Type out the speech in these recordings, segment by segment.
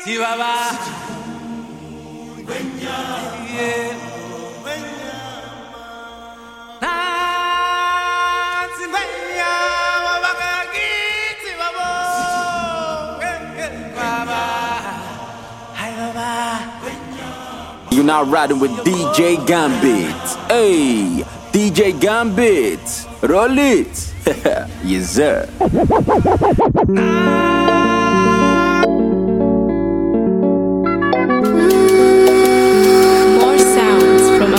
You're now riding with DJ Gambit. Hey, DJ Gambit, roll it. Yes, sir. More sounds from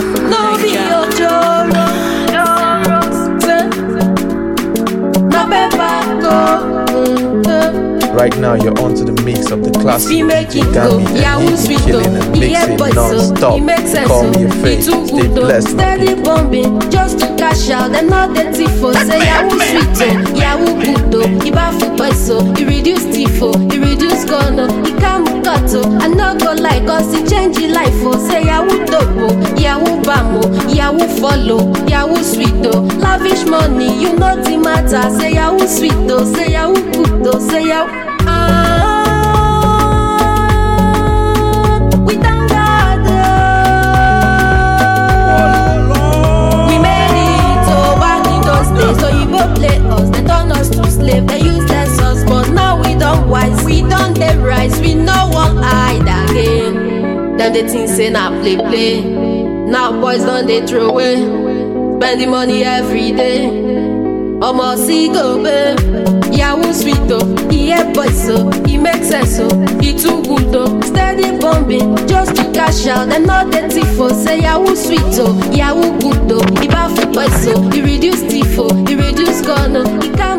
Right now, you're onto the mix of the classic DJ Gambit, and he's killing and mixing non-stop. Call me a face, stay blessed. Steady bombing, just to cash out, and not the tifo. Say Yahoo sweet, Yahoo good, Ibafu peso, you reduce tifo, you reduce gono, Ikamu kato, I not go like us, it change your life, say Yahoo dopo, Yahoo bamo, Yahoo follow, Yahoo sweet, lavish money, you know the matter, say Yahoo sweet, say Yahoo good, say Yahoo. We thank God. We made it back in those days. So you both play us, they turn us to slave, they use us, but now we don't wise, we don't they rise, we no one hide again. Them they think say now play. Now boys don't they throw away, spend the money every day. Almost see go babe. Yahoo sweet though, he a boy so, he makes sense so, he too good though. Steady bombing, just to cash out, and not the tifo. Say Yahoo sweet though, Yahoo good though. He baffle boy so, he reduce tifo, he reduce gono, he come.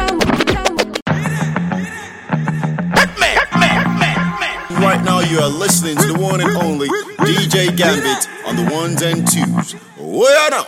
Right now you are listening to the one and only DJ Gambit on the ones and twos. Where now?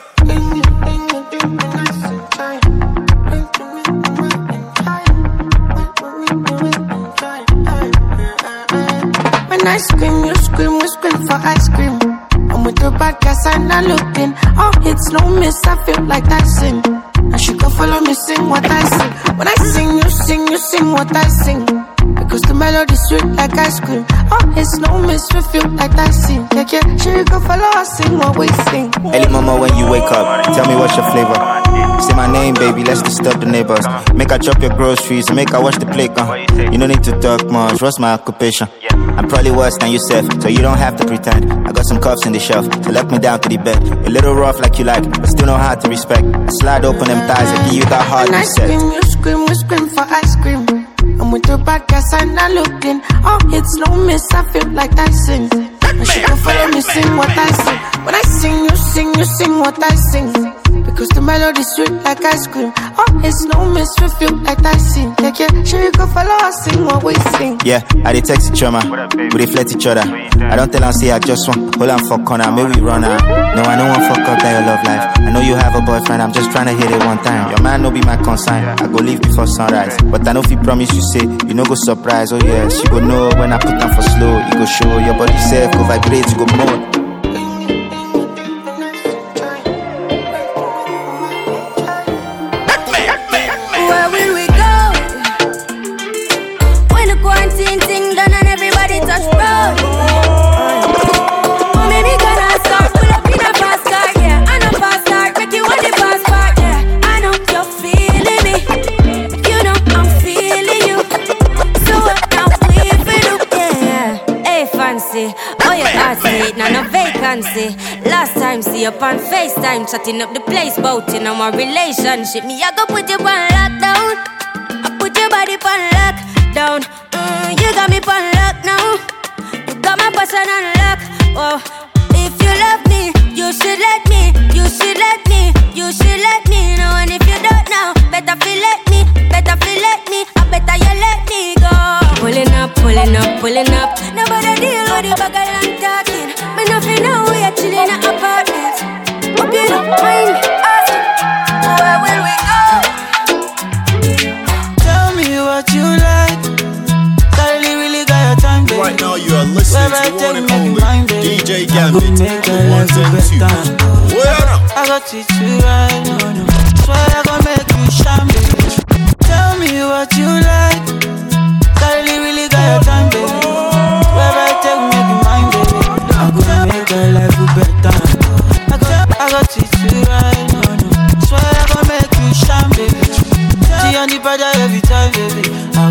I scream, you scream, we scream for ice cream. I'm with the bad guys and I'm looking. Oh, it's no miss, I feel like Tyson. And she can follow me, sing what I sing. When I sing, you sing what I sing. Because the melody's sweet like ice cream. Oh, it's no miss, we feel like Tyson. Yeah, she can follow us, sing what we sing. Early mama, when you wake up, tell me what's your flavor. Say my name, baby, let's disturb the neighbors. Make I chop your groceries, make I wash the plate. You don't need to talk much, what's my occupation? I'm probably worse than yourself, so you don't have to pretend. I got some cuffs in the shelf, so let me down to the bed. A little rough like you like, but still know how to respect. I slide open them thighs and give you that hard reset. When I scream, you scream, we scream for ice cream. I'm with the bad guys and I'm looking. Oh, it's no miss, I feel like Tyson. And she can follow me, sing what I sing. When I sing, you sing what I sing. Because the melody's sweet like ice cream. Oh, it's no miss, we feel like Tyson. Yeah, sure you can follow us, sing what we sing. Yeah, I dey text each other, we dey flirt each other. I don't tell her, say I just want, hold on for corner, maybe we run out. No, I don't want fuck up that your love life. I know you have a boyfriend, I'm just trying to hit it one time. Your man no be my consign, I go leave before sunrise. But I know if you promise you say, you no go surprise. Oh yeah, she go know when I put down for slow. You go show your body self, go vibrate, you go more. Last time, see you on FaceTime, chatting up the place, bout in our relationship. Me, I go put you on lockdown. I put your body on lockdown. You got me on lock now. You got my person on lock. Oh, if you love me, you should let me. You should let me. You should let me know. And if you don't know, better feel let me. Better feel let me. I better you let me go. Pulling up, pulling up, pulling up. Nobody deal with the bag and talking. Me nothing now, we are chilling at apartments. Hope you don't mind us. Where will we go? Tell me what you like. Suddenly really got your time, baby. Right now you are listening to the one and only DJ Gambit on the ones and twos. Where now? I got to treat you right, no. Swear I gon' make you shine, baby. Tell me what you like. Suddenly really got your time, baby.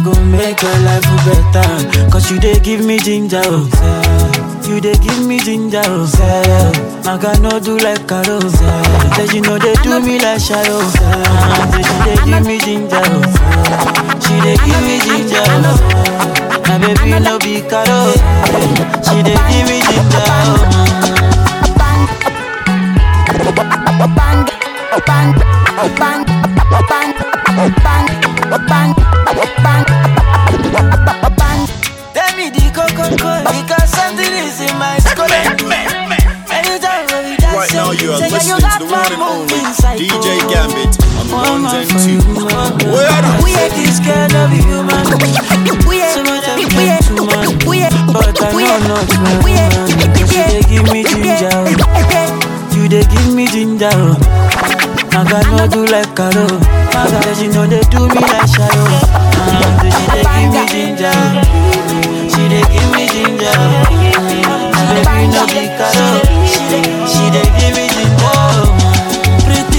go make your life better. Cause you dey give me ginger, oh. You dey give me ginger, oh. I can no do like Carol. Say you know they do me like shadow. Say she dey give me ginger, oh. She dey give me ginger, oh. My baby no be Carol. She dey give me ginger, oh. Tell me the cocoa, because something is in my skull. Right now you are listening to the one and only DJ Gambit on the ones and twos. We hate this kind of human. So much of them too much. But I know not man. You dey give me ginger. You dey give me ginger. I cannot do like Carol. Cause you know they do me like shadow. She dey give me ginger. She dey give me ginger. Baby no be Carol. She dey give me ginger. Pretty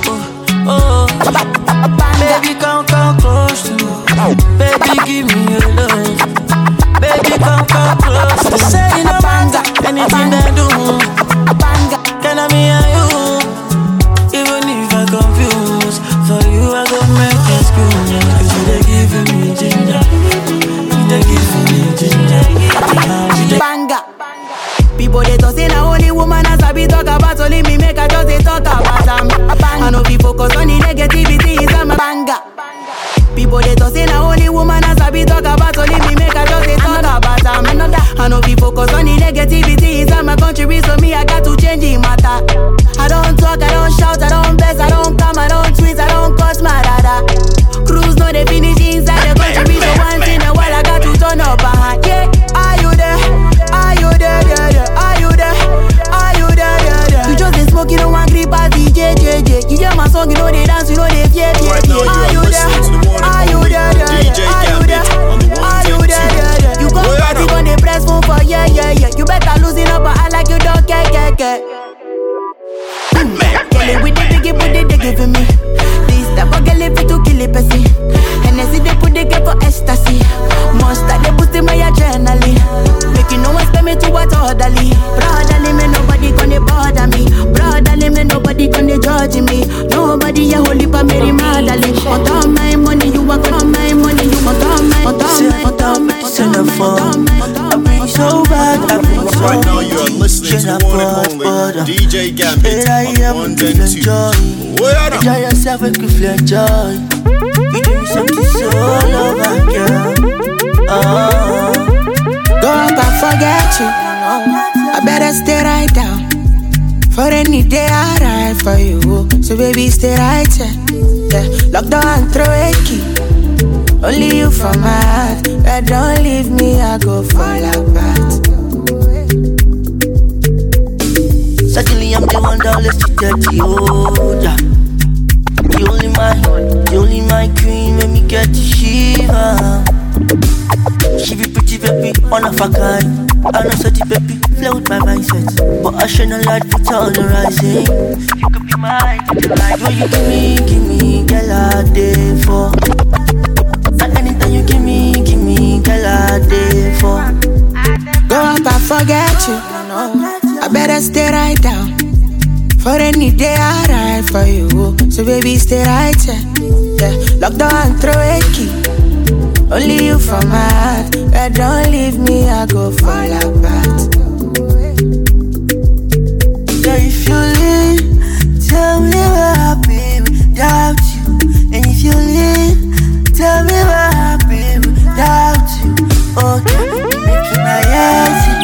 baby come close to me. Baby give me your love. Baby come close to me. Say you no banga, anything I do. Can I be and you? Even if I confuse, for you I go make excuse. Cause you dey giving me ginger. You dey giving me ginger. Banga. People they talk say na only woman as I be talk about. Only me make I just they talk about them. I know people focus on the negativity is a banga. People they talk say na only woman as I be talk about. Only me make I just they talk about them. I know people focus on the negativity is my country, so me I got to change the matter. I don't talk, I don't shout, I don't bless, I don't come, I don't tweet, I don't cuss my dada. Cruise no they finish inside the country, so once in a while I got to turn up a hand. Yeah, are you there? Are you there? Are you there? Are you there? You just dey smoke, you don't want grip as DJ. You hear my song, you know they dance, you know they fear. Right now you are listening to the one and only DJ Gambit on the ones and twos. You go party when they press phone for yeah. You better losing up, but I like you don't care. Girl with the diggy for me. This type of girl if you to kill it, pussy. And I see they put the girl for ecstasy. Monster they boosting my adrenaline. Making no one spend me to what orderly. Brotherly me nobody gonna bother me. Brotherly me nobody gonna judge me. Nobody a holy pa me madly. On top my money you want on my money you want on my Send a phone. I've been so bad, I've been so right now you are listening to the one and only DJ Gambit on the ones and twos. Enjoy yourself and quickly enjoy. You do something so over, girl. Go up and forget you. I better stay right down. For any day I ride for you. So baby stay right there. Yeah. Lock the door and throw a key. Only you for my heart. Don't leave me, I go fall apart. Certainly I'm the one that left you dirty, oh yeah. You only my queen, make me get to shiver. She be pretty baby, one of a kind. I know so the baby, flow with my mindset. But I shine a light for on the rising. You could be mine, when you give me, girl I day for. And anytime you give me, girl I day for. Go up and forget you. I better stay right down. For any day I ride for you. So baby stay right there. Yeah. Lock the door and throw a key. Only you for my heart. Don't leave me, I go fall apart. So if you leave, tell me where I'll be without you. And if you leave, tell me where I'll be without you. Okay, you're making my head sing.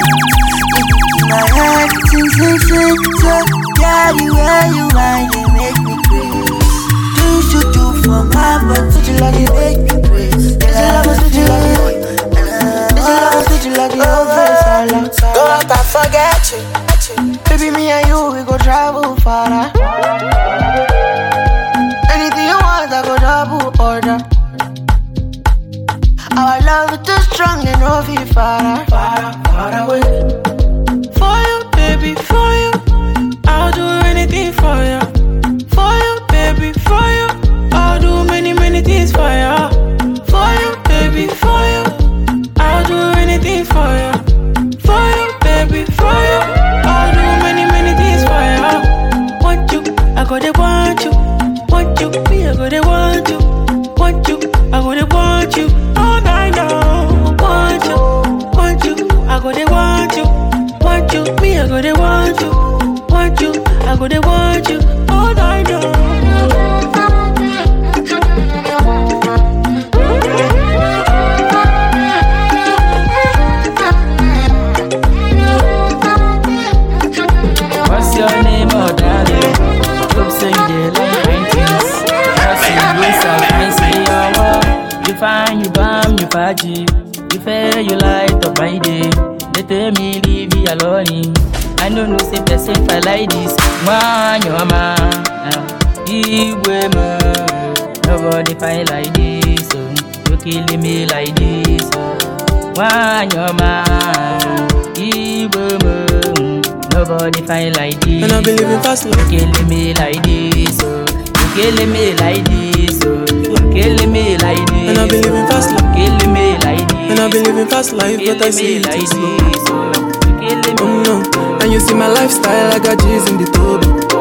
So yeah, the way you want, you make me crazy. Do you do for my body? Would you like it, make me crazy? Would you like it, Go up and forget you. Baby, me and you, we go travel far. Anything you want, I go double order. Our love is too strong, and no be far away. For you, baby, for you, I'll do anything for you. For you, baby, for you, I'll do many things for you. For you, baby. want you, I gonna want you all night long. Want you, I gonna want you, me I gonna want you, I gonna want you all night long. What's your name, oh darling? Hope so you dey like paintings. Cause you do some fancy, you find, you bam, you party. You fair, you light up my day. They tell me leave you alone. I don't know say person for like this. Man, your man, you woman. Nobody fight like this, so you killing me like this. Man, your man, you woman. Nobody fight like this. And I be living fast life. You killing me like this, so you killing me like this, so you killing me like this. And I be living fast life. Killing me like this. And I be living fast life, but I see it too slow. Oh no, and you see my lifestyle, I got G's in the tub.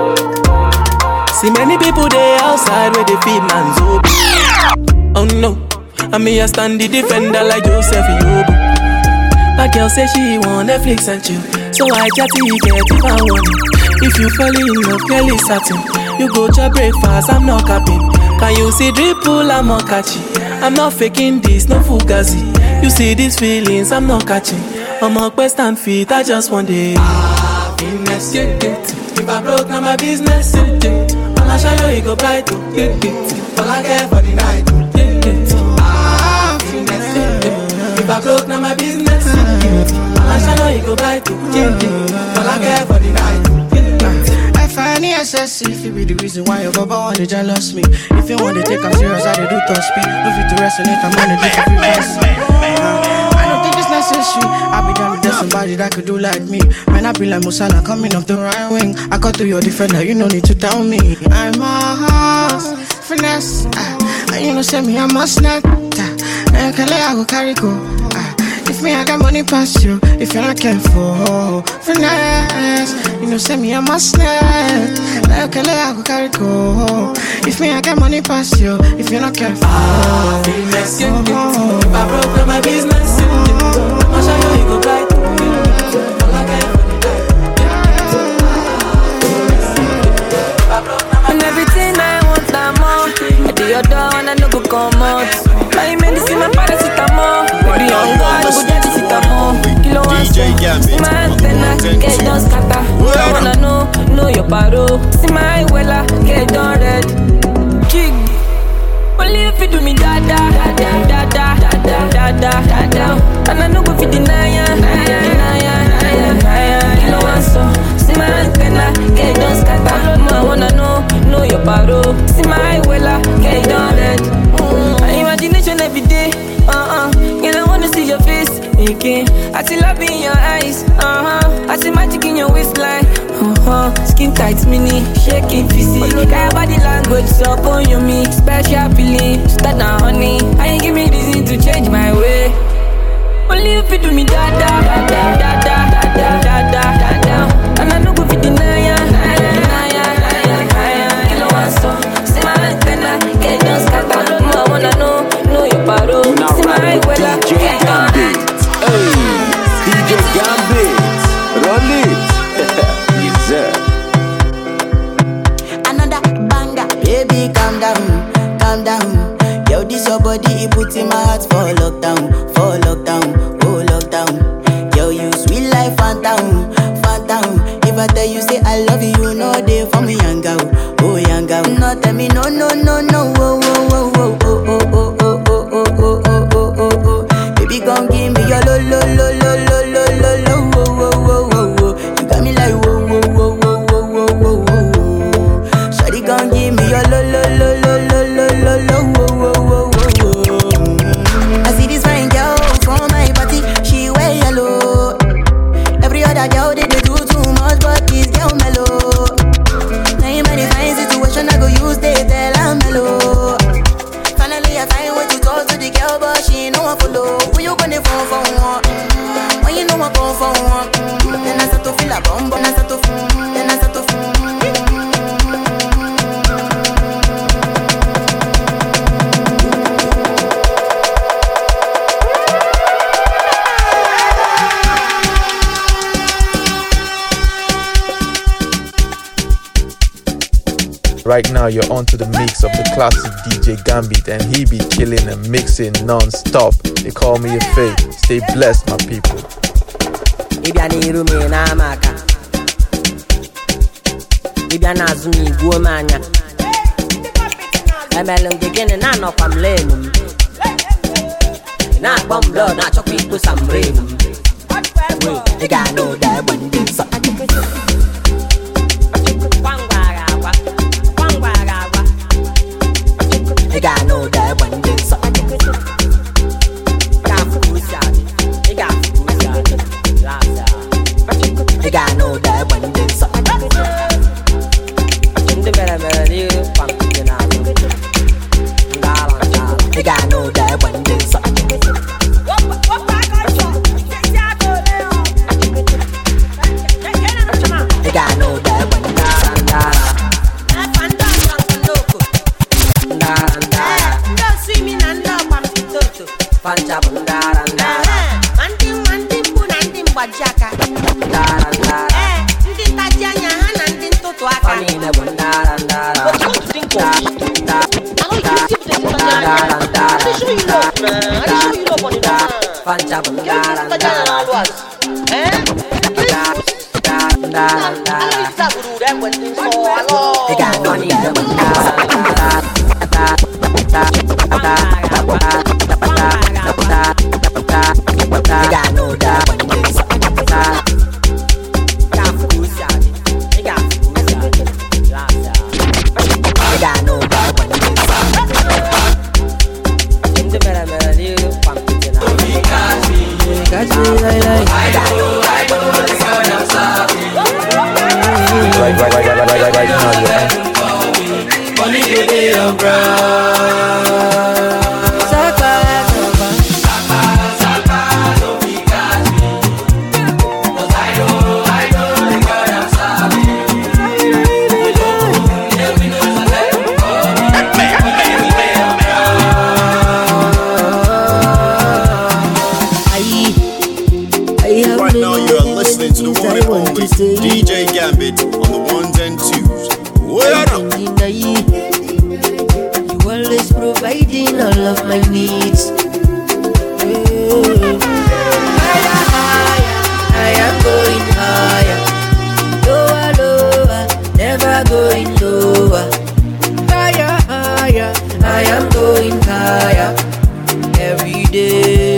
See many people there outside where they feed man's hope. Oh no, I mean I stand the defender like Joseph Yobo. My girl say she want Netflix and chill, so I get it if I want it. If you fall in love, girl is satin. You go to breakfast, I'm not capping. Can you see dripple, I'm not catchy. I'm not faking this, no fugazi. You see these feelings, I'm not catching. I'm a quest and feet, I just want it. Happiness, yeah. If I broke, now my business, yeah. All I shall you go bright, yeah. All I care for the night, yeah. Happiness, yeah. If I broke, now my business, yeah. All I shall you go bright, yeah. All I care for the night. I find it excessive, it be the reason why your baba wanna jealous me. If you wanna take I'm serious, I do top speed. No fit to resonate, I'm on a different frequency. I don't think it's necessary. I be done with somebody that could do like me. Man, I be like Musala coming off the right wing. I got to your defender, you no need to tell me. I'm a horse, finesse. And you know, send me, I'm a snack. And can I go carry go. If me, I got money past you. If you're not careful, finesse. You know, send me a must net. Like I go carry go. If me, I got money past you. If you're not careful, finesse. If I broke down my business, I'll show you go right. And everything I want, I'm on. I do your door and I no go come out. I medicine, my paracetamol. Baby, on God, go get the citamol. Kilo one stone. My antenna, get down scatter. I wanna know your paro. See my wella, get down red. Jig. Only if you do me da da da da da da da da da. And I no go fit deny ya. Kilo one stone. See my antenna, get down scatter. I wanna know your paro. See my wella, get down red. Imagination every day, and I wanna see your face again. I see love in your eyes, I see magic in your waistline, skin tight, mini, shaking physique. Got body language, so on you me, special feeling, start now honey. I ain't give me reason to change my way. Only if you do me da da da da da da da da da. And I no go fit deny ya. Kilo one so, see my antenna, get down scatter. I wanna know your paro. See my wella, DJ Gambit. Hey, DJ Gambit. Roll it. Yes, sir. Another banger. Baby, calm down, calm down. Yo, this your body, it puts in my heart for lockdown, oh lockdown. Yo, you sweet life, phantom, phantom. If I tell you say I love you, you know they for me young girl, oh young girl. No tell me no, oh oh oh oh oh oh oh oh oh oh oh oh. Baby, gon' give me your lo lo lo lo lo lo lo lo oh oh oh oh. You got me like whoa whoa whoa whoa whoa whoa whoa. Shawty gon' give me your lo lo lo lo lo lo lo lo oh oh oh oh. I see this fine girl from my party, she wear yellow. Every other girl they do too much, but this girl mellow. Now in my fine situation, I go use they tell I'm mellow. Finally I find way to talk to the girl, but she ain't no one follow. When you gonna phone for one? When you know I go for one? Then I start to feel a bum, then I start to Right now you're onto the mix of the classic DJ Gambit, and he be killing and mixing non-stop. They call me a fake. Stay blessed, my people. You gotta know that when you suck. You gotta know that when you suck. You gotta know that when you suck. You gotta know that when you suck. You gotta know that when you suck. Pancha bundaranda, mandim bunandim bajaka. Ndi tajanya hanandim totoaka. Famine bundaranda. What you think of? I know you see the tajanya. I show you love, man. I show you love on it. Pancha bundaranda. Tajanya was. I know you start to do that when things fall along. They got money in the bundaranda. You gotta know that when you suck. You gotta know that when you DJ Gambit on the ones and twos. What up? You always providing all of my needs. I am going higher, lower, lower, never going lower. Higher, higher, I am going higher every day.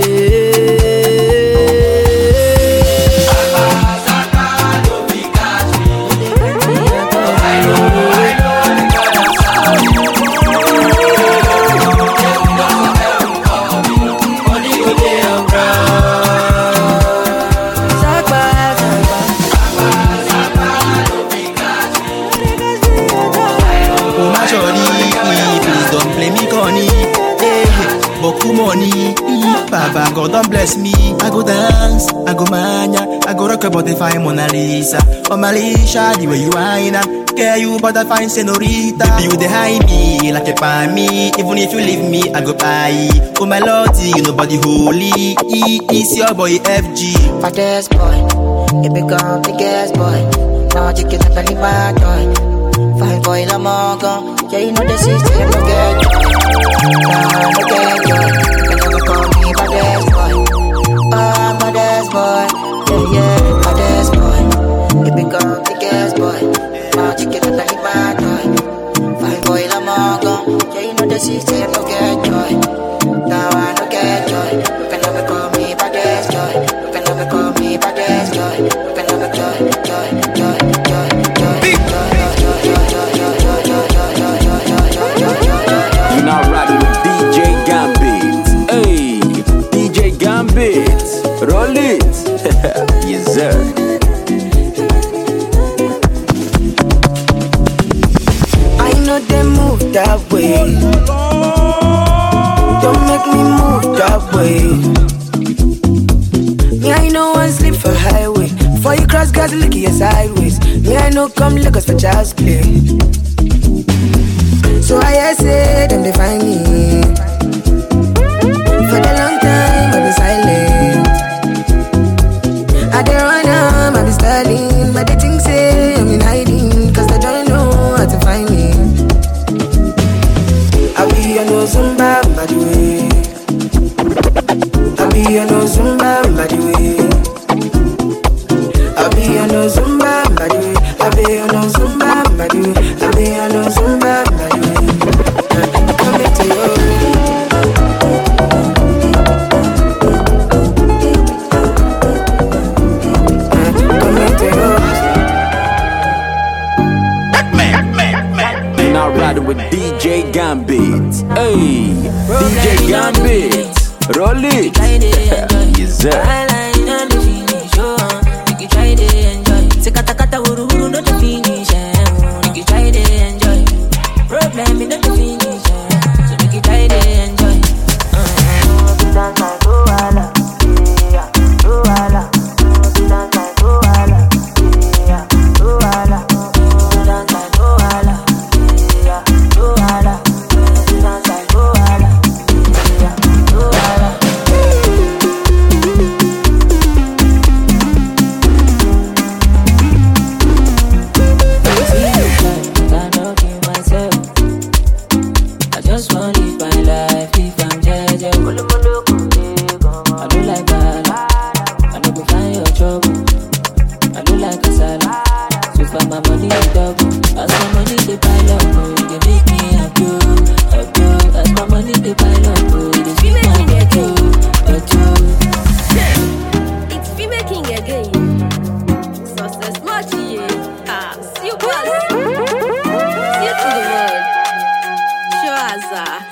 Money, Baba God don't bless me. I go dance, I go mania, I go rock about the fine Mona Lisa. Oh Malaysia, the way you whine and care you but I find senorita. You they hide me like a pan me. Even if you leave me, I go buy. Oh my lordy, nobody holy. It's your boy FG. Fattest boy, it become the gas boy. Now you get up and bad boy. Fine boy, la mongo. Yeah, you know the system, no get joy. Nah, no get joy. They never call me baddest boy. Oh, I'm baddest boy. Yeah, baddest boy. It become the gas boy. Now you get up and bad boy. Fine boy, la mongo. Yeah, you know the system, no get joy. Now I no get joy. You can never call me baddest joy. You can never call me baddest joy. You can never joy. You're now riding with DJ Gambit. Hey, DJ Gambit, roll it. Yes, sir. I know they move that way. Don't make me move that way. Me, I know one sleep for highway. Before you cross, guys, look at your sideways. Me, I know come Lagos for child's play. So I say, them they find me. For the long time, I've been silent. I dey run I've been styling. But they think say I'm in hiding. Cause they don't know how to find me. Hey, DJ Gambit, roll it. Yes, sir. Make you try to enjoy. Say kata kata uru uru not the finish. Make you try to enjoy. Problem in not the finish. So make you try to enjoy. Dance like Luala, yeah, Luala. Dance like Luala, yeah, Luala. Dance like Luala, yeah, Luala. Dance like Luala, yeah, Luala. I just want to live my life if I'm judging. I don't like that. I don't go find your trouble. I don't like a salad. So far my money is double. As my money they pile up, oh, they make me happy, happy. As my money they pile up, oh, they sweet my ghetto, ghetto. It's Female King again. Success much, yeah. See you guys. See you to the world. Show us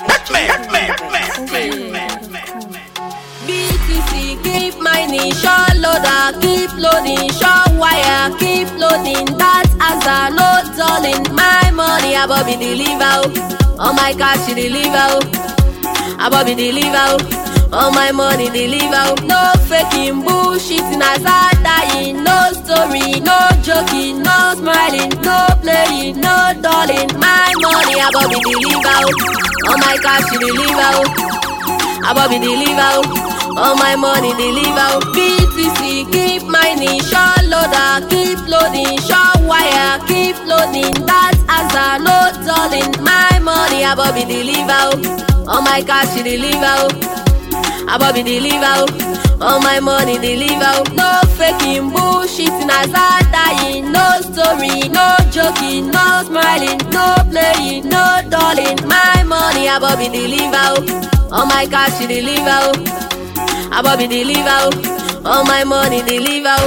BTC, keep mining, show loader, keep loading, show wire, keep loading. That as a no darling, my money above be deliver. Oh my cash deliver. Above be deliver. All my money deliver. No faking bullshit, as I dying. No story, no joking, no smiling, no playing, no darling. My money above be deliver. All my cash deliver. Above be deliver. All my money deliver. BTC, keep mining, show loader, keep loading, show wire, keep loading. That as a no darling. My money above be deliver. All my cash deliver. Above be deliver. All my money deliver. No faking bullshit, as I dying. No story, no joking, no smiling, no playing, no darling. My money above be deliver. All my cash deliver. Above be deliver. All my money deliver.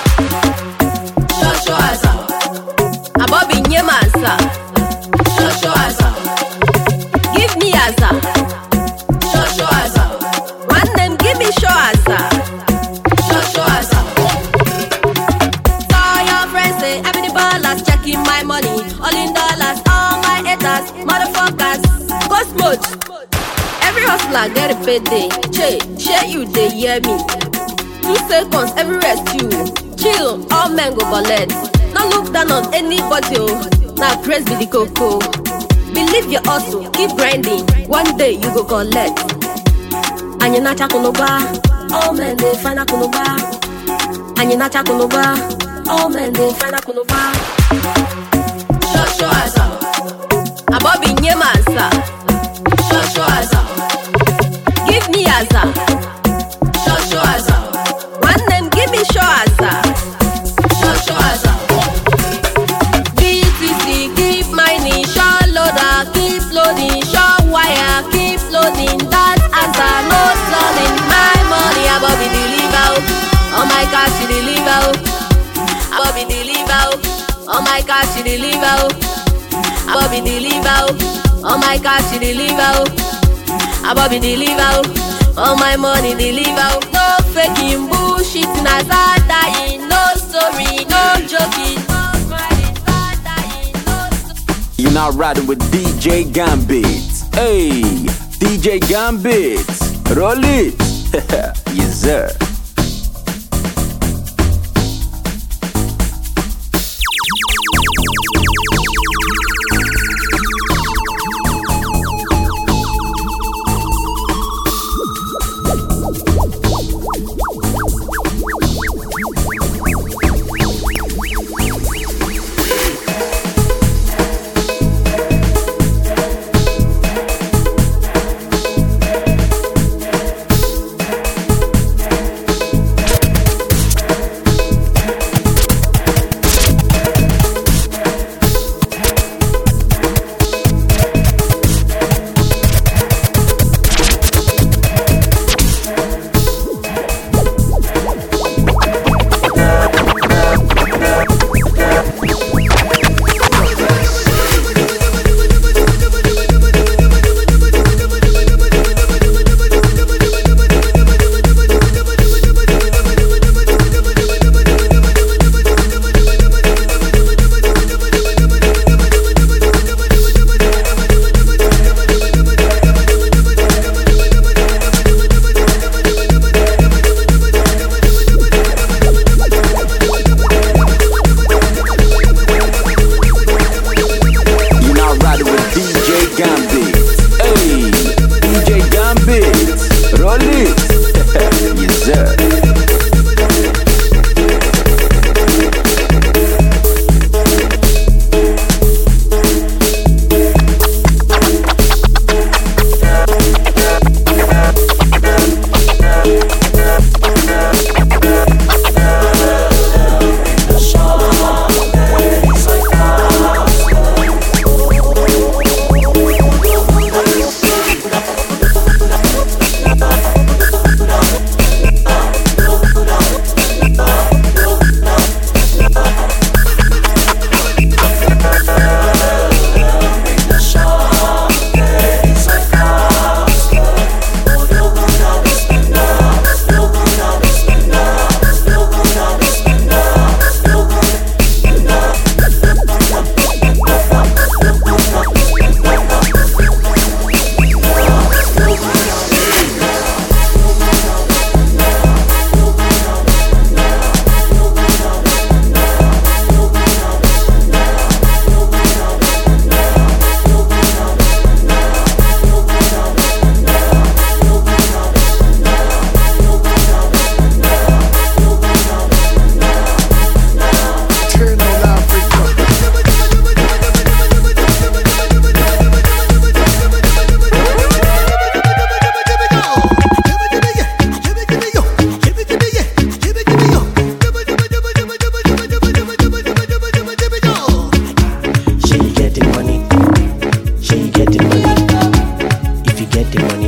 Show asa. Above be nyema asa. Show asa. Give me asa. Show asa. One name give me show asa. Show asa. So your friends say every ballers checking my money. All in dollars, all my haters, motherfuckers. Ghost mode. Every hustler get a payday. Share you, they hear me. 2 seconds, every rest you. Chill, all men go collect. Not look down on anybody, oh. Now praise be the cocoa. Believe your hustle, keep grinding. One day you go collect. And you not kunoba. All men they find a kunoba. And you not kunoba. All men they find a kunoba. Show asa. Above in your massa. Show asa. Give me asa. Show asa. One name give me show asa. Show asa. BTC keep mining, show loader, keep loading, show wire, keep loading. That asa no darling. My money above be deliver. All my cash deliver. Above be deliver. All my cash deliver. Above be deliver. All my cash deliver. Above be deliver. All my money deliver. No faking bullshit, as I dying. No story, no joking, no smiling, bad dying, no story. You're now riding with DJ Gambit. Hey, DJ Gambit, roll it. Yes, sir.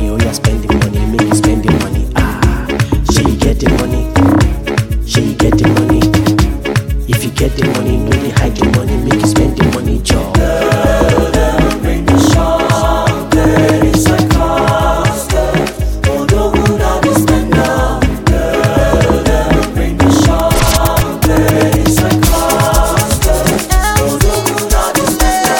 money, oh yeah, spending money, make you spending money. She get the money, she get the money. If you get the money, no they hide the money, make you spend the money, job. Bring the shop, there is a cost. Oh, don't go down the spender. Bring the shop, there is a cost. Oh, don't go down the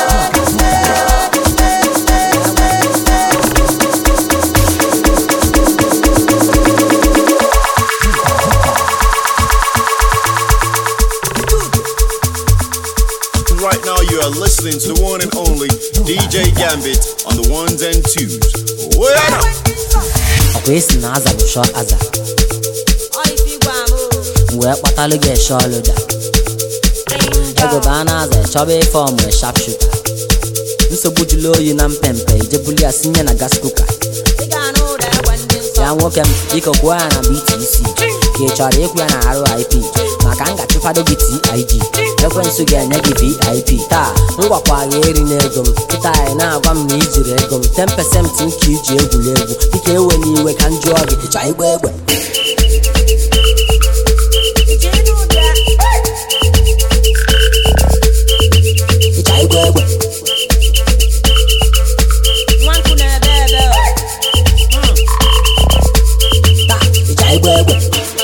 Right now you are listening to the one and only DJ Gambit on the ones and twos. Where now? Akwesi na aza busho aza. Mwe patalo ge sholoda. Ego bana aza chobe form we sharp shooter. Nso bujulo yi na mpempe ijebuli asinya na gas cooker. Ya nwoke m iko kwa na BTC. Ke chọrọ ekwu ya na RIP. Maka nga chụfado gị TIG. Ekwensu ga-enye gị VIP. Taa ngwakwa ya eri n'ego m. Kịta anyị na-agwa m na ijiri ego m. 10% nke iji egwuregwu. Dịka ewe n'iwe ka m jụọ gị ịchọ igba egbe. Ịchọ igba egbe. Taa ịchọ igba egbe.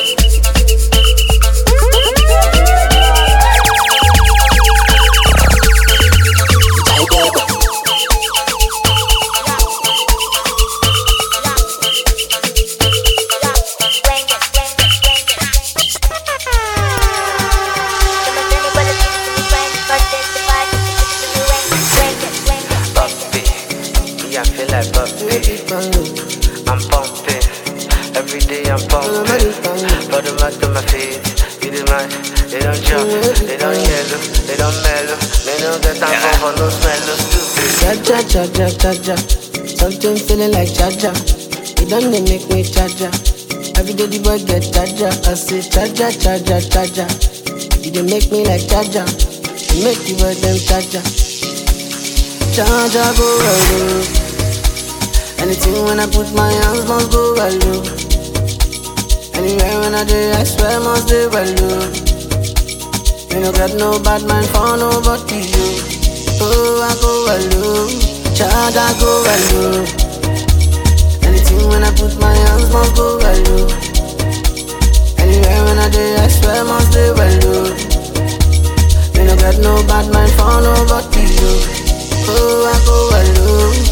I'm pumping, every day I'm pumping. Put them out to my feet, you the man. They don't jump, they don't yellow, they don't mellow. They don't get time for no smell, Cha-cha, something feeling like cha-cha. It don't they make me cha-cha. Every day the boy get cha-cha. I say cha-cha. You they make me like cha-cha. You make the boy them cha-cha. Cha-cha go well. Anything when I put my hands must go well. Anywhere when I do, I swear must do well. You no got no bad mind for nobody. Oh, I go well. Cha-cha go well. Anything when I put my hands must go well. Anywhere when I do, I swear must do well. You no got no bad mind for nobody. Oh, I go well.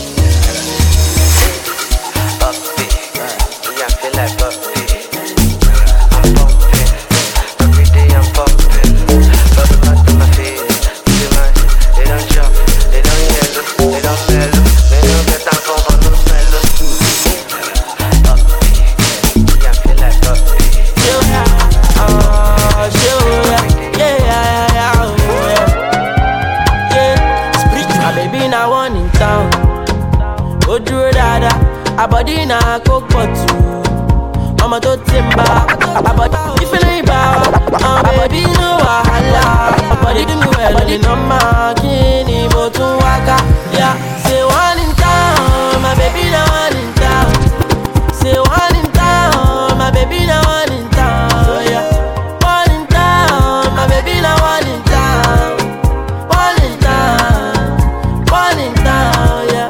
Abadi na coke bottle, mama to timba. Abadi if you ain't bow, baby no wahala. Abadi do me well, you know my kini motu waka. Yeah, say one in town, my baby na one in town. Say one in town, my baby na one in town. Yeah, one in town, my baby na one in town. One in town, one in town. Yeah.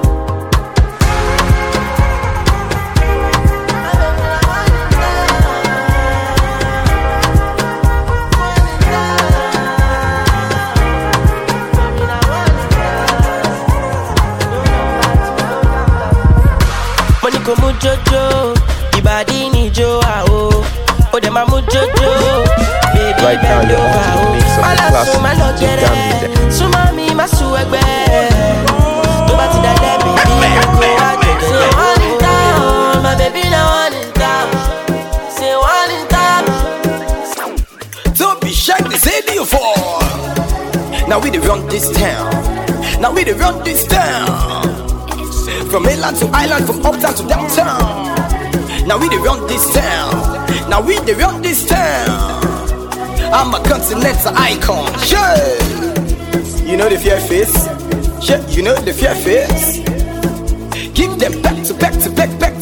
Como Jojo, ibadi ni Joa oh, oh dem a Jojo, baby right now you're on to the mix of the classic DJ Gambit. Sumami masuegbe, to bati da baby, say one in town, my baby na one in town, say one in town. Don't be shy, they say you fall. Now we dey run this town, now we dey run this town. From mainland to island, from uptown to downtown. Now we dey run this town. Now we dey run this town. I'm a continental icon. Yeah. You know the fear face. Yeah, you know the fear face. Give them back to back to back back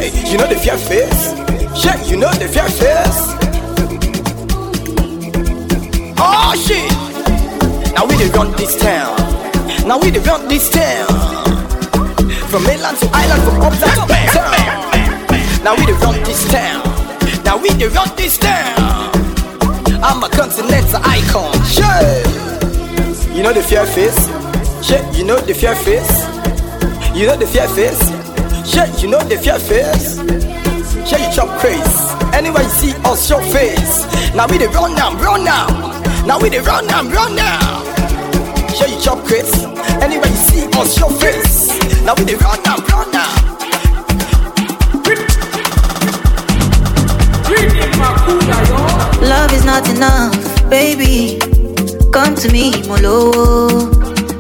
Shit, you know the fear face. Shit, you know the fear face. Oh shit. Now we dey run this town. Now we dey run this town. From mainland to island, from uptown to downtown. Now we dey run this town. Now we dey run this town. I'm a continental icon. Shit. You know the fear face. Shit, you know the fear face. You know the fear face. Shit, you know the fear face. Shit, you chop craze. Anywhere you see us, show face. Now we dey run now, run now. Now we dey run now, run now. Shit, you chop craze. Anywhere you see us, show face. Now we dey run now, run now. Love is not enough, baby. Come to me, Molo.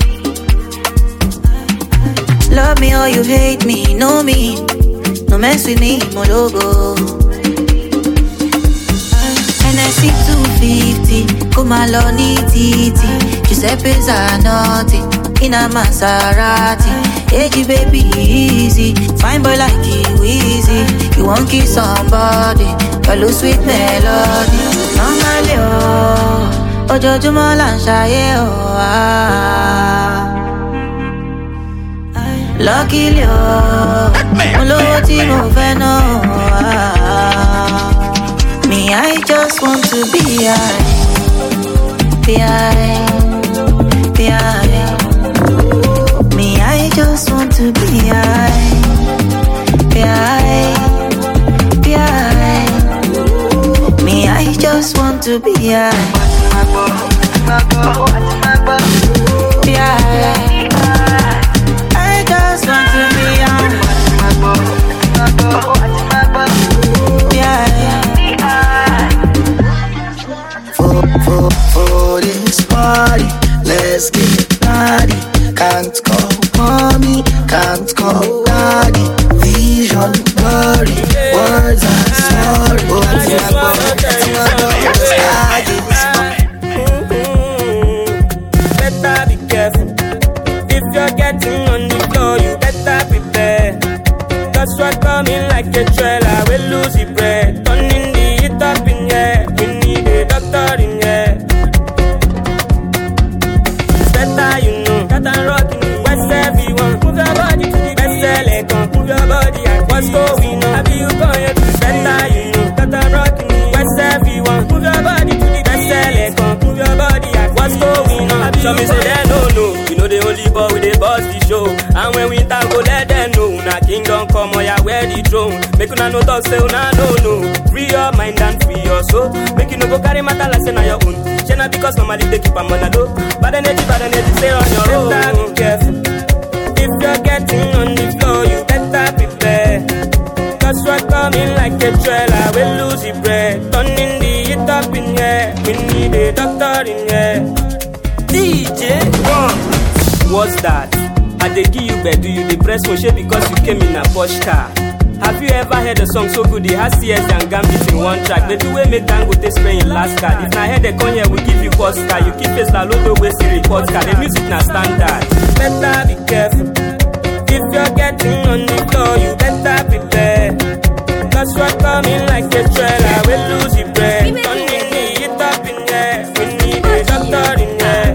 Love me or you hate me, know me. No mess with me, Mologo. NSC 250, Kumaloni Titi. Giuseppe Zanotti, in a Maserati. Hey, baby, easy. Fine boy like you, easy. You won't kiss somebody. Follow sweet melody. Normally, oh, ojoojúmọ́ là ń ṣayé, oh, ah. Luckily, oh, mo lówó tí mo fẹ́ ná, oh, ah. Me, I just want to be high. Be high. Be high. Me, I just want to be high. Be high. Be high. Me, I just want to be high. Be high. I just want to be high. Be high. For this party, let's get naughty. Can't call mommy, can't call daddy. Vision blurry, words are sorry. Better be careful. If you're getting on the floor, you better prepare. Cause we're coming like a trailer, we'll lose the bread. Turning the heat up in here, we need a doctor in here. It's better you know, that I'm rocking it. West everyone, move your body to the best elegant. Move your body and what's going on? Have you gone yet? It's better you know, that I'm rocking it. West everyone, move your body to the best elegant. Move your body and what's going on? Some me say they no know, you know the only boy with the boss the show. And when we talk, go let them know. Now kingdom come, oh yeah, wear the throne. Make una no talk, say una no no. Free your mind and free your soul. Make you no go carry matter like say na your own. Say na because normally they keep a man a low. Bad energy, stay on your own. Better be careful. If you're getting on the floor, you better prepare. Cause we're coming like a trailer, we'll lose the bread. Turning the heat up in here, we need a doctor in here. DJ, what's that? I dey give you bed, do you depress me because you came in a Porsche car? Have you ever heard a song so good it has CS and Gambit in one track? But the way make Dangote spend in last card. If I heard they come here, we give you cost car. You keep face la lodo way see report card. The music na standard. Better be careful. If you're getting on the floor, you better prepare. Cause we're coming like a trailer, we'll lose the bread. Turning the heat up in here, we need a doctor in here.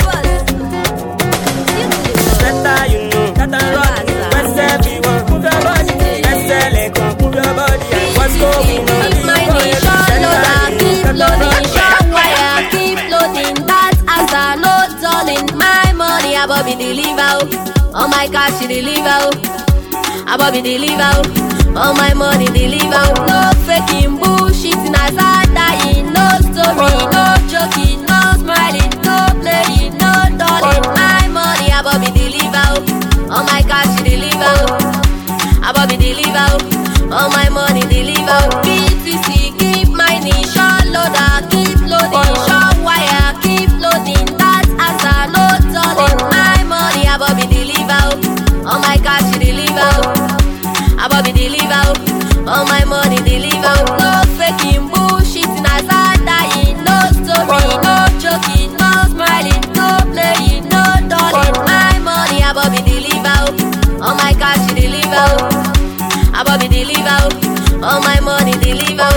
Better you know, that I'm rocking. West everyone, move your body. West elegant, move your body. What's going on? Keep my nation loaded, keep loading, short wire, keep loading. That answer, no darling. My money, I Bobby deliver. All my cash, deliver. I Bobby deliver. All my money, deliver. No faking bullshit, as I dying. No story, no joking, no smiling, no playing, no darling. My money, I Bobby deliver. All my cash, deliver. I Bobby deliver. All my money, deliver. BTC, keep my nation loader, keep loading. Short wire, keep loading. That answer, no darling. My money, I Bobby deliver. All my cash, deliver. I Bobby deliver. All my money, deliver. No faking bullshit, as I dying. No story, no joking, no smiling, no playing, no darling. My money, I Bobby deliver. All my cash, deliver. I Bobby deliver, all my money deliver.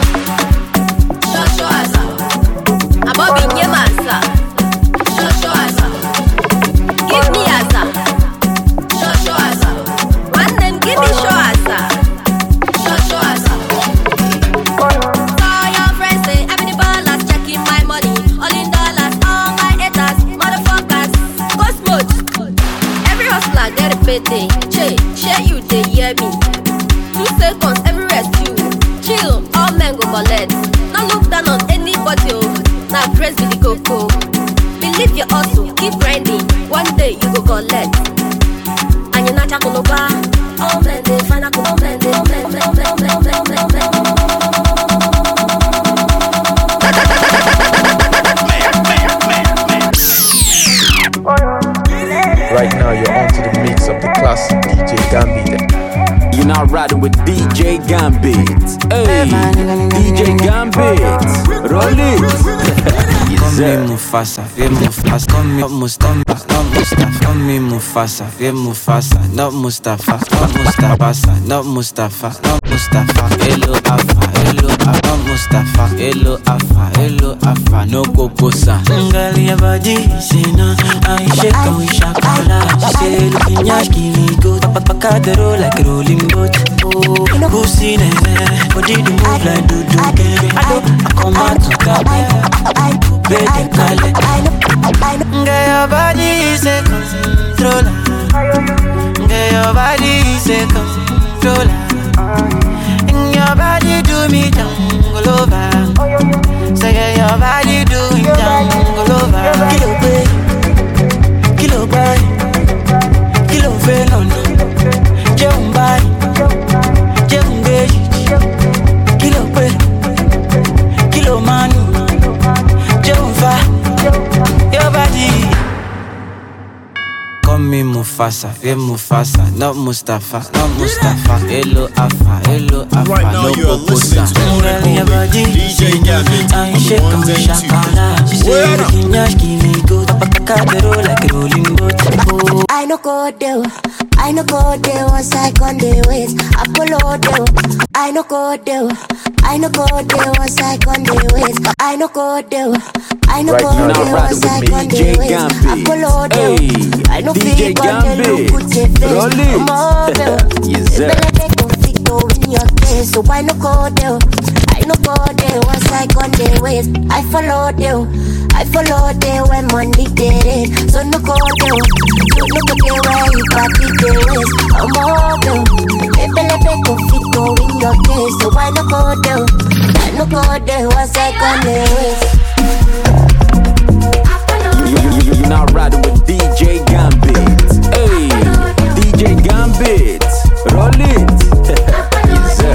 Show asa, a Bobby nyemasa. Show asa, give me asa. Show asa, one then give me show asa. Show asa. So your friends say every ballers checking my money, all in dollars, all my haters, motherfuckers, go smooth. Every hustler get a payday, share you they hear me. 2 seconds, every rest you chill, all men go collect. Now look down on anybody, now praise be the coco. Believe your hustle, keep grinding, one day you go collect. And you're not talking about all men, they find out all men, they all men. Right now you're onto the mix of the classic DJ Gambit. You're now riding with DJ Gambit. Hey, DJ Gambit, roll it. Come me Mufasa, feel Mufasa. Come me Mustafa, not Mustafa. Come me Mufasa, feel Mufasa, not Mustafa. Not Mustafa, not Mustafa, not Mustafa. Hello Alpha, not Mustafa. Hello Alpha, no Kokosa. Girl, your body is in I shake and we shakala. She say looking yashki me go. Pakadero like rolling boat. Oh, pussy nene, body do move like do. I come out to Kabe. Girl, your body is a controller. Girl, your body is a controller. And your body do me jungle over. Say your body do me jungle over. Kilo boy, kilo venom. Jumbai, kilo boy, kilo man. Your body. Call me Mufasa, feel Mufasa, not Mustafa, not Mustafa. Hello Alpha, Right now no you are listening to the one and only DJ Gambit on the ones and twos. I no go there, I no go there. Once I on the ways, Apollo there. I no go there, I no go there. Once I on the ways, I no go there. I know Right go now, there riding once I with me, on the DJ ways. Gambit. Apollo there. I know DJ feel on the look with your face. Roll it. Yes, sir. In your case, so I no go there. I no go there once I on the ways. I follow there. I follow there when money get it. So no go there. So no go there where you got the ways. I'm all there. Baby, go fit go in your case, so I no go there. I no go there once I on the ways. You're now riding with DJ Gambit. Hey, DJ Gambit, roll it. Yes, sir.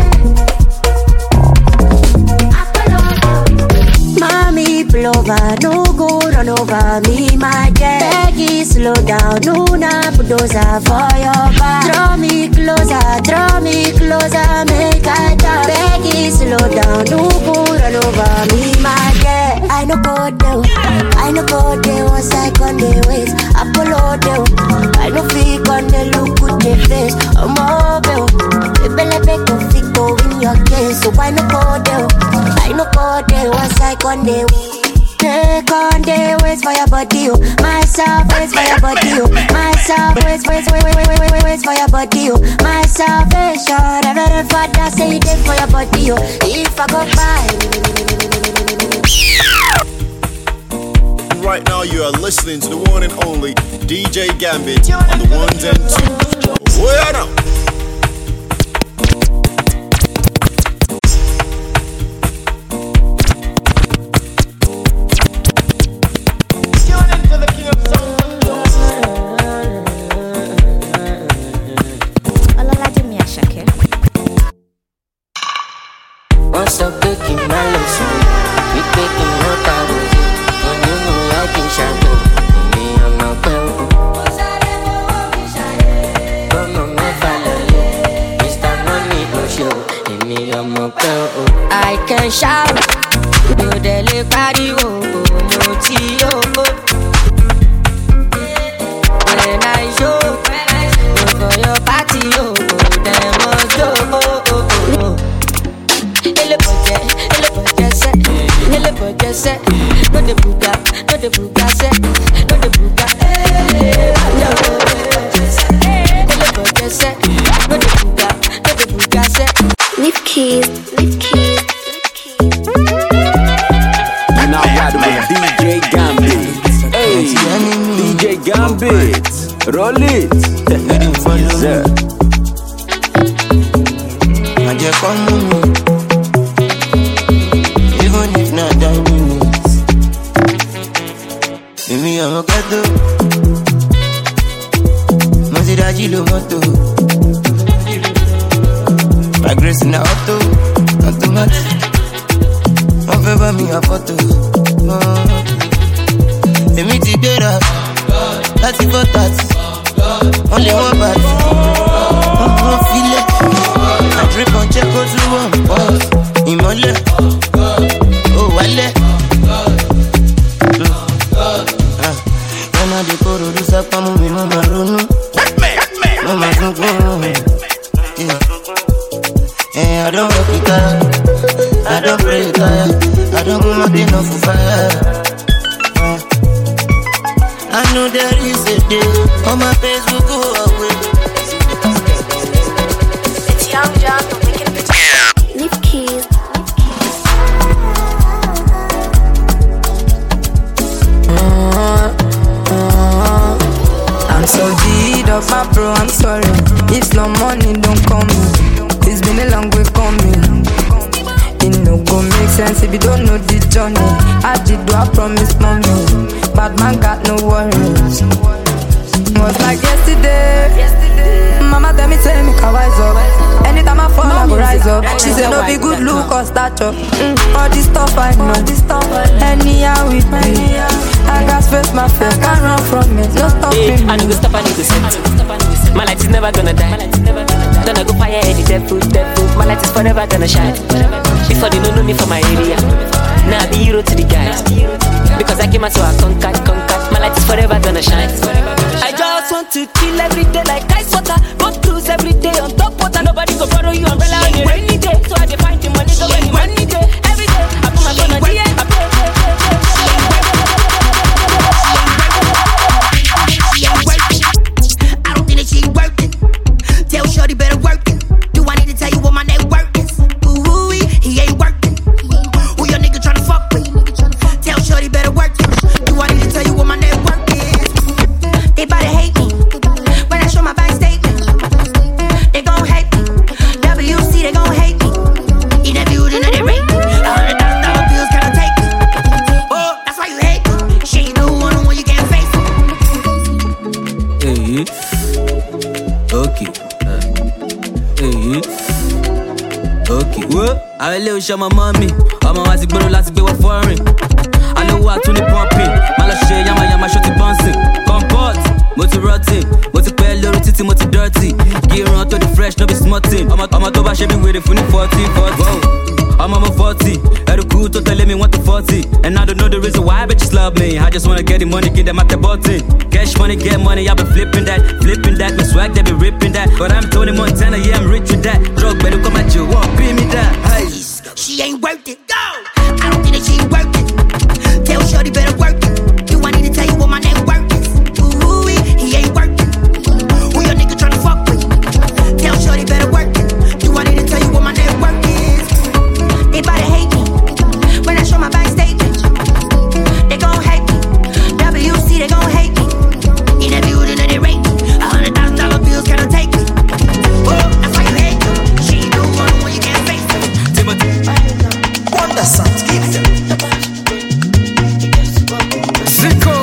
Mommy, pull over, no go run over me, my girl. Peggy, slow down, no na bulldozer for your back. Draw me closer, make I talk. Peggy, slow down, no go run over me, my girl. I no go there once I on the ways. Apollo there, I no fake on the look with your face. I'm mobile, baby, let me go fit go in your case. So I no go there once I on the ways. Take on the ways for your body, oh. Myself, ways for your body, oh. Myself, ways for your body, oh. My salvation, every father say it for your body, oh. If I go by. Right now you are listening to the one and only DJ Gambit on the ones and twos. Where now? What's up, baking my lesson? We baking no carols. When you know like in shadow, me on my bell. Come on, my family. Mr. Money no show. Me on my bell. I can shout. You dele party oh, moti oh. When I show for your party oh, them must keys. You're now riding with DJ Gambit. Hey, DJ Gambit, roll it. Yes, sir. Even if not that minutes, maybe I'm a gato. Masiraji lo moto. My grace in the auto, automatic. One favor me a photo. Emi ti gbera, láti for that. Only one bad. One feel it. I drip on check out to one pause. Imole, oh wale. Mama de koro du sapa mu mi mama ronu. Mama sunko. I don't work it out, I don't pray it out, I don't want nothing off of fire. I know there is a day, all my pains will go away. It's Young John, the wicked bitch. Leave keys. I'm so G'd up, my bro, I'm sorry. If slow money don't come me. It's been a long way coming. It no go make sense if you don't know the journey. I did do I promise mommy. Bad man got no worries. Was like yesterday. Mama tell me can wise up. Anytime I fall I go rise up. She said no be good look or stature. All this stuff I know. Anyhow with me. I got space my face, can't run from it. No stopping me. I need to stop, I need to set. My light is never gonna die. Gonna go fire any devil. My light is forever gonna shine. Before they don't know me from my area. Now I be hero to the guys. Because I came out so I conquered. My light is forever gonna shine. I just want to chill every day like ice water. Go cruise every day on top water. Nobody go borrow you umbrella on a rainy day. So I define the money go any rainy day. Every day I put my phone on the air. I pay. I don't think that she working. Tell shorty better work it. Do I need to tell you what my net worth is? Ooh, he ain't working. Who your nigga tryna fuck with? Tell shorty better work it. Do I need to tell you what my net worth is? They bout to hate me when I show my bank statement. They gon' hate me. WC, they gon' hate me. In that building, they rate me. $100,000 bills can't take me. Oh, that's why you hate me. She ain't the one when you can't face me. Hey, okay. Hey, okay. Whoa, I will show my mommy. I'm a white girl, last be foreign. I know what to the pumping. Malashe, yama, shorty bouncing. Comport, moti rotting. Moti pelo, titi, moti dirty. Gear on to the fresh, no be smutting. I'm a toba shaving with the funny 40. Whoa. I'm on 40, at a cool to tell me 1 to 40. And I don't know the reason why bitches love me. I just wanna get the money, get them at the button. Cash money, get money, I've been flipping that. My swag, they be ripping that. But I'm Tony Montana, yeah, I'm rich with that. Drug better come at you, won't pay me that. Hey. She ain't worth it. Go! I don't think that she ain't worth it. Tell shorty better work it. Do I need to tell you what my net worth is? Ooh, he ain't working. Who your nigga tryna fuck with? Tell shorty better work it. Do I need to tell you what my net worth is? They bout to hate me when I show my bank statement. They gon' hate me. WC, they gon' hate me. In that building, they rate me. $100,000 bills can't take me. Oh, that's why you hate me. She ain't the one when you can't face me. Wonder Sounds, give them. Zico.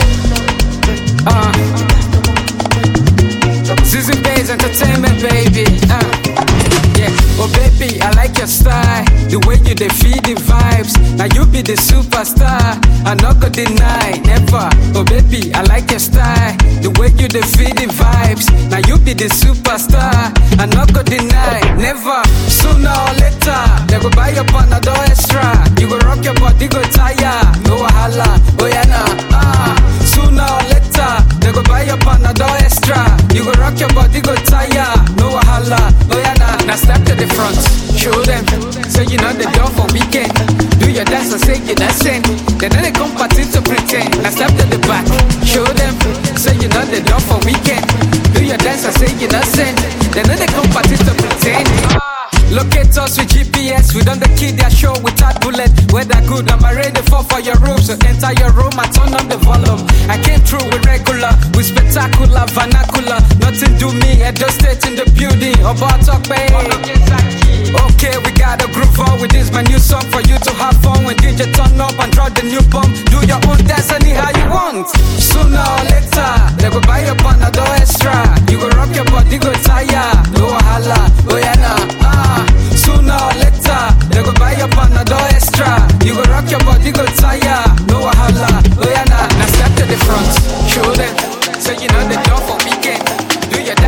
Season Days Entertainment, baby. Yeah, oh baby, I like your style. The way you dey feed the vibes. Now you be the superstar. I not go deny, never. Oh baby, I like your style. The way you dey feed the vibes. Now you be the superstar. I not go deny, never. Sooner or later, they go buy your Panadol extra. You go rock your body, go tire. No wahala, oh yeah nah. Sooner or later, they go buy your Panadol extra. You go rock your body, go tire. No wahala, oh yeah nah. Now step to the front, show them. Say you know the door for weekend. Do your dance and say you dancing. Then they come party to pretend. Now step to the back, show them. Say you know the door for weekend. Do your dance and say you dancing. Then they come party to pretend. Locate us with GPS. We done the kid their show without bullet. Weather good, I'm ready for your room. So enter your room, I turn up the volume. I came through with regular, with spectacular, vernacular. Nothing do me, I just stay in the building. About talk, babe. Okay, we got a groove on with this, my new song for you to have fun. When DJ turn up and drop the new bomb, do your own destiny how you want. Sooner or later, they go buy your Panadol extra. You go rock your body, go tire. No wahala, oh yeah nah. Sooner or later, they go buy your Panadol extra. You go rock your body, go tire. No wahala, oh yeah nah. Now step to the front, show them, so you know the door for weekend. Do your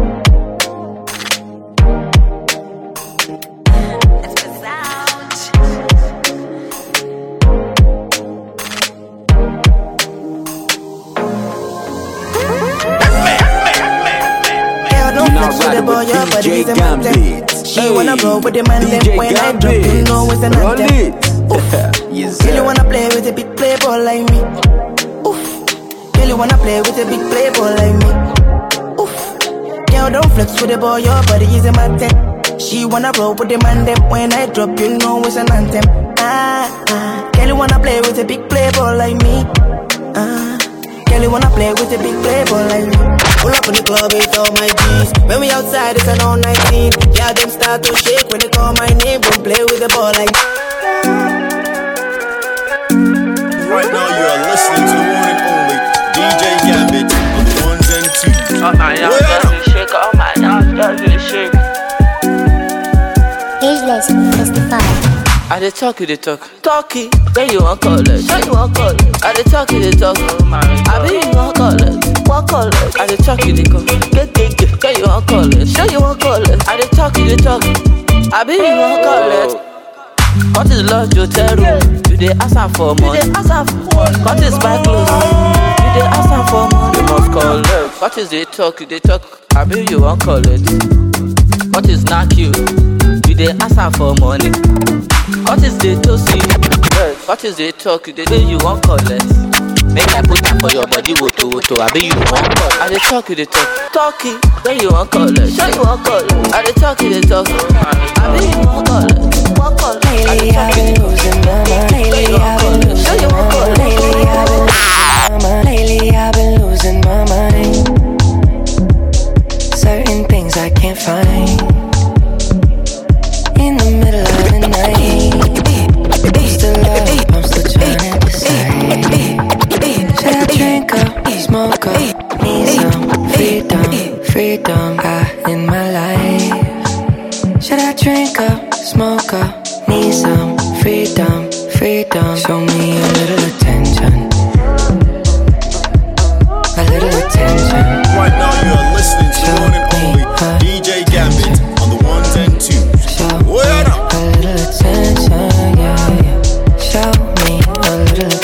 DJ Gambit. She wanna roll with the man, then when I drop, you know it's an anthem. Yes, girl, you wanna play with a big playboy like me. Oof. Girl, you wanna play with a big playboy like me. Oof. Girl, don't flex with the boy, your body is a mountain. She wanna roll with the man, then when I drop, you know it's an anthem. Girl, you wanna play with a big playboy like me. Girl, you wanna play with a big playboy like me. Pull up in the club with all my G's. When we outside, it's an all 19. Yeah, them start to shake when they call my name. Don't play with the ball like. Right now, you are listening to the one and only DJ Gambit on the ones and twos. Oh my God, does it shake? Oh my God, does it shake? Ageless, testify. I dey talk, you dey talk. Talkie, then you want call it. Show you want call it. I dey talk, you dey talk. Oh my God. I be you want call it. Want call it. I dey talk, you dey call. Get. Then you want call it. Show you want call it. I dey talk, you dey talk. I be you want call it. What is love, you tell room? You dey ask her for money. You dey ask her for money. What is my clothes? You dey ask her for money. You must call it. What is they talk? You dey talk. I be you want call it. What is knock you? You dey ask her for money. What is the toasty? What is the talk? The day you want call it. Make I put that for your body, woto. I be you want call it. I dey talk, you dey talk. Talkie, then you want call it. Show you want call it. I dey talk, you dey talk. I be you want call it. Want call it. Lately I've been losing my mind. Lately I've been losing my mind. Lately I've been losing my mind. Certain things I can't find. In the middle of the night, I'm still up, I'm still trying to decide. Should I drink up, smoke up, need some freedom in my life? Should I drink up, smoke up, need some freedom? Show me a little attention, a little attention. Right now you are listening to the one and only DJ Gambit on the ones and twos. Where now? A little attention, yeah. Show me a little.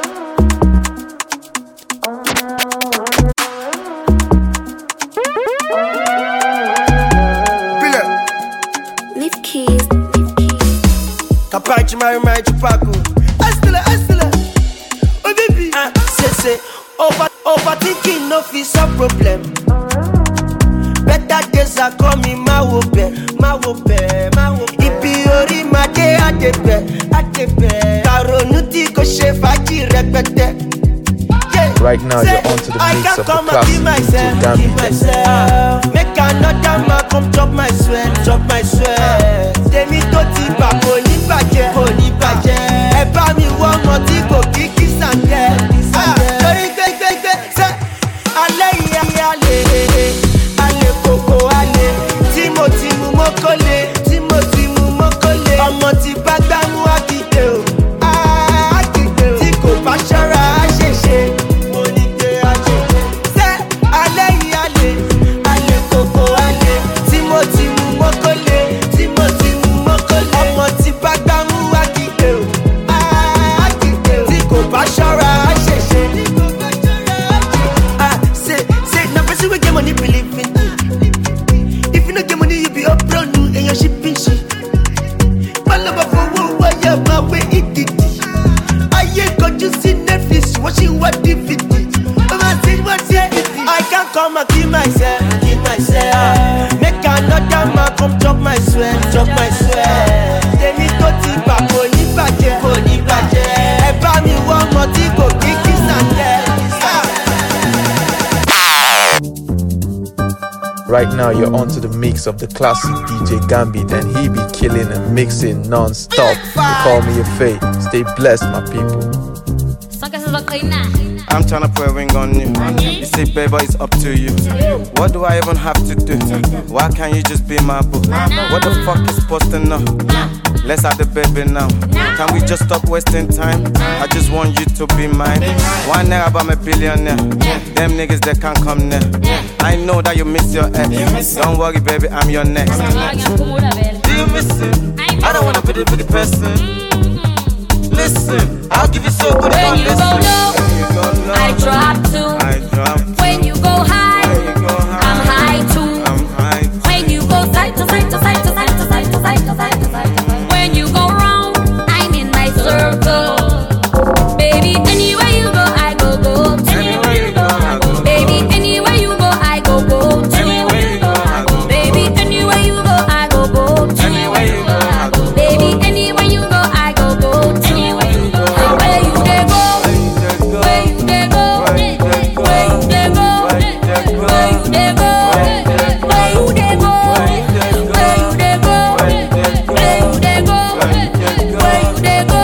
Leave keys. Capaci mai chupaco. Estela. Oh baby. Say. Overthinking no fit solve problem. Better days are coming, my wope. Ibi ori ma de adepe. Karonuti ko she faji repete. Right now you're on to the mix of the classic DJ Gambit. Make another man come chop my sweat. Tèmi tó ti bà kò ní bàjẹ́. Ẹ bá mi wọ ọmọ tí kò kí sàǹdẹ̀. Lórí gbégbégbé ṣe alẹ́ yìí alẹ́ kòkó alẹ́ tí mo ti mú mọ́kànlé. Ọmọ tí bá gbámú àkìdè o. Tí kò bá ṣọ́ra á ṣèṣe. Mo ní pé á ṣèṣe. Ṣé alẹ́ yìí alẹ́ kòkó alẹ́ tí mo ti mú mọ́kànlé. Ọmọ tí bá gbámú àkìdè o. Right now you're onto the mix of the classic DJ Gambit, and he be killing and mixing non-stop. They call me a fake. Stay blessed, my people. I'm tryna put a ring on you. You say, baby, it's up to you. What do I even have to do? Why can't you just be my boo? What the fuck is supposed to know? Let's have the baby now. Can we just stop wasting time? I just want you to be mine. One nigga about me billionaire. Them niggas that can't come near. I know that you miss your ex. Don't worry, baby, I'm your next. Do you miss it? I don't wanna be the big person. Listen, I'll give you so good. When you go low, I drop too. When you go high, I'm high too. When you go side to side to side to side to side to side to side to side. When you go round, I'm in my circle. Baby, anywhere you go, I go. Anywhere you go, I go. Baby, anywhere you go, I go. Anywhere you go, I go. Baby, anywhere you go, I go. Anywhere you go, I go. Baby, anywhere you go, I go. Anywhere you go, where you dey go? Where you dey go? Where you dey go? Where you dey go? Where you dey go? Where you dey go? Where you dey go? Where you dey go? Where you dey go?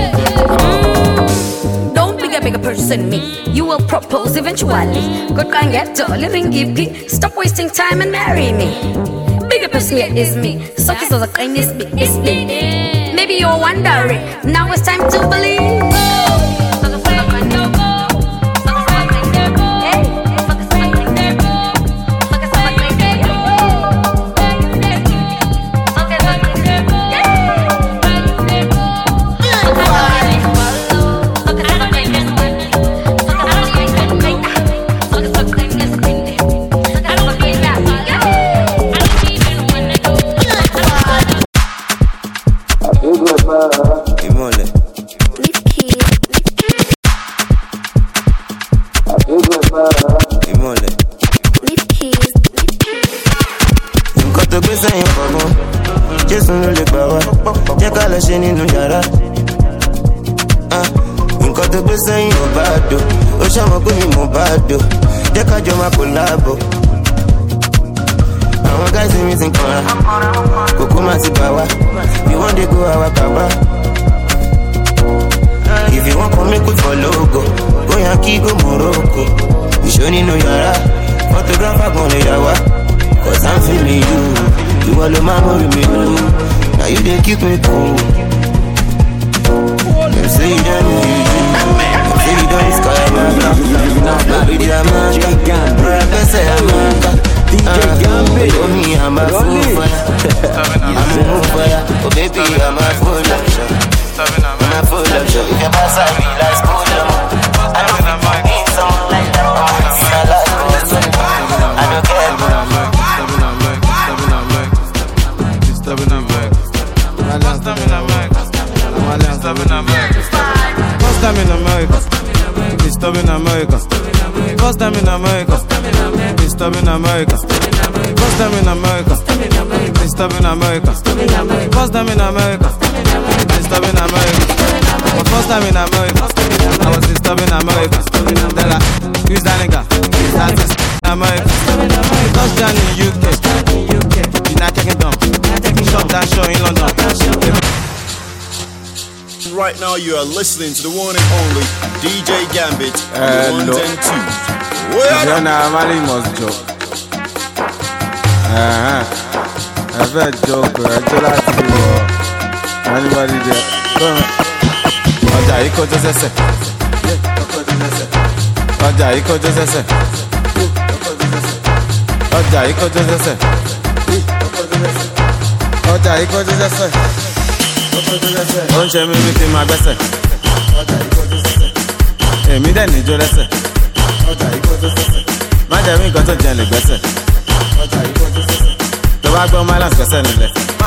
Don't be a bigger person than me. You will propose eventually. God can get to living gippy. Stop wasting time and marry me. Bigger person here is me. Suckers are the kindest bit. It's me. Maybe you're wondering. Now it's time to believe. If you want to make it for logo, go Yankee, go Morocco. You show me no yara, photographer gonna yawa. Cause I'm feeling you, you all the memory me. Now you they keep me cool. Them say you don't know you do. Them say you don't sky my love. Baby, the Amaka, brother say Amaka. DJ Gambit, oh me, I'm a fool for ya. I'm a fool for ya. Oh baby, I'm a fool of you. I'm a fool of you. If you pass I be like school, I don't need someone like that. My last goes on. I don't care. First time in America. First time in America. First time in America. First time in America. First time in America. First time in America. First time in America. First time in America. My first time in America. I was in stop in America. Then I who's that nigga? Who's that in America? Touchdown in UK. United Kingdom. Shop that show in London. Right now you are listening to the one and only DJ Gambit on the ones and twos. Mali must joke. I felt joke. I just like to anybody there. Ọjà yìí kọjá sẹ́sẹ̀. Ọjà yìí kọjá sẹ́sẹ̀. Ọjà yìí kọjá sẹ́sẹ̀. Ọjà yìí kọjá sẹ́sẹ̀. Ó ń ṣe mí bí kí n máa gbẹ́sẹ̀. Èmi dẹ̀ níjó lẹ́sẹ̀. Má jẹ́ mí nǹkan tó jẹ́ lè gbẹ́sẹ̀. Tó bá gbọ́ Mylands gbẹ́sẹ̀ nílẹ̀.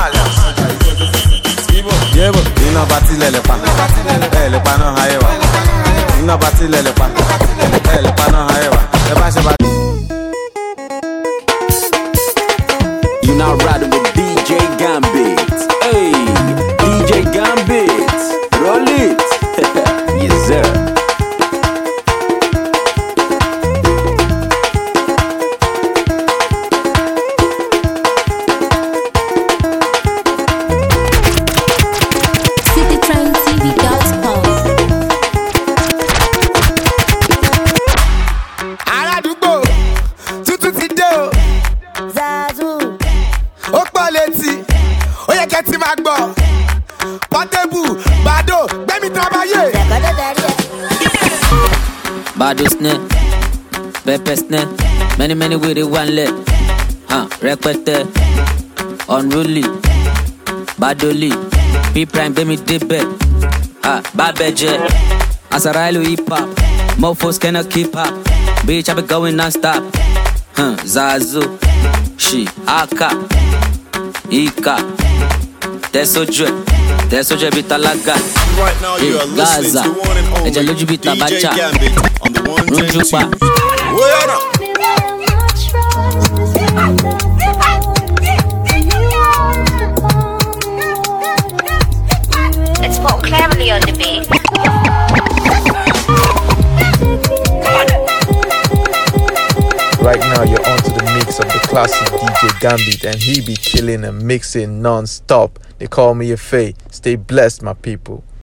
Yébo, iná bá tilẹ̀ lè pa. Ẹ lè pa náà ayé wa. Iná bá tilẹ̀ lè pa. Ẹ lè pa náà ayé wa. Ẹ bá ṣe bá. You now riding with DJ Gambit. Hey, DJ Gambit, roll it. Yes, sir. gbọ́ létí, ó yẹ kẹ́ ti máa gbọ́. Portable, Bado, gbẹ́mí trabayé. Bado snare, pepper snare, many with it one leg. Repete, unruly, Badoli, P prime, baby dibbe. Babeje, Asarailu hip hop, mofos cannot keep up. Bitch, I be going non-stop. Zazu, she, Aka, Ika, Tesoje Bitalaga. Right now you are listening to one and only DJ Gambit on the ones and twos. Where up? Let's put Cleverly on the beat. Right now you're onto the mix of the classic DJ Gambit, and he be killing and mixing non-stop. They call me a Faye. Stay blessed, my people.